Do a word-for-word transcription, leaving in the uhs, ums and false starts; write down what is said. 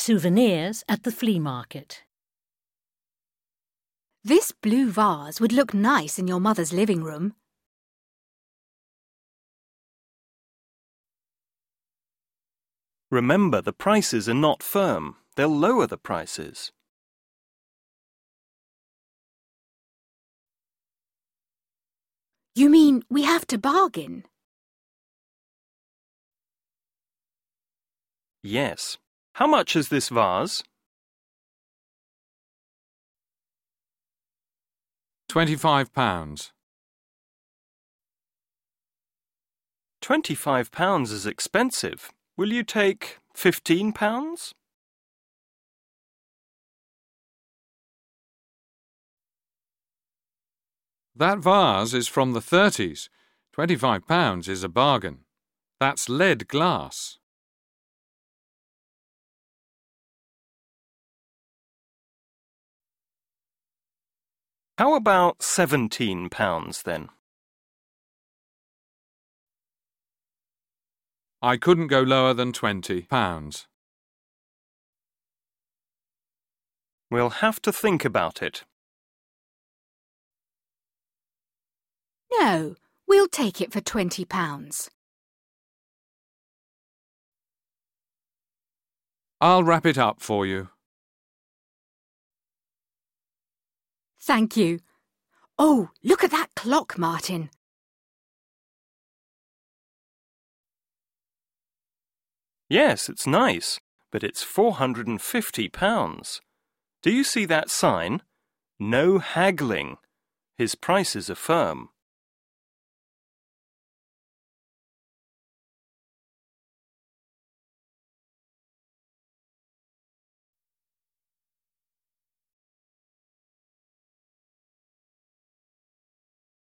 Souvenirs at the flea market. This blue vase would look nice in your mother's living room. Remember, the prices are not firm. They'll lower the prices. You mean we have to bargain? Yes. How much is this vase? Twenty-five pounds. Twenty-five pounds is expensive. Will you take fifteen pounds? That vase is from the thirties. Twenty-five pounds is a bargain. That's lead glass. How about seventeen pounds then? I couldn't go lower than twenty pounds. We'll have to think about it. No, we'll take it for twenty pounds. I'll wrap it up for you. Thank you. Oh, look at that clock, Martin. Yes, it's nice, but it's four hundred and fifty pounds. Do you see that sign? No haggling. His prices are firm.